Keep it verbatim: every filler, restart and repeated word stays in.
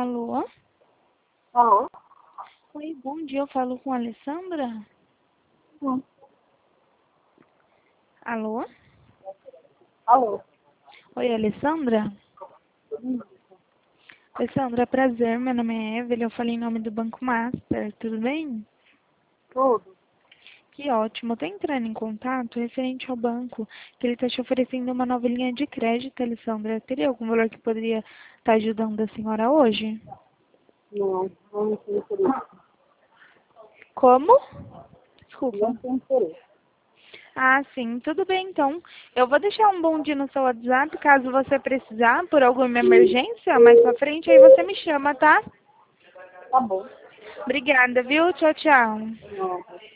Alô? Alô? Oi, bom dia, eu falo com a Alessandra? Sim. Alô? Alô? Oi, Alessandra? Hum, Alessandra, prazer, meu nome é Evelyn, eu falei em nome do Banco Master, tudo bem? Tudo. Que ótimo, eu tô entrando em contato referente ao banco, que ele está te oferecendo uma nova linha de crédito, Alessandra. Teria algum valor que poderia estar ajudando a senhora hoje? Não, não tenho interesse. Como? Desculpa. Não tenho interesse. Ah, sim, tudo bem então. Eu vou deixar um bom dia no seu WhatsApp, caso você precisar por alguma emergência, mais pra frente, aí você me chama, tá? Tá bom. Obrigada, viu? Tchau, tchau. Não.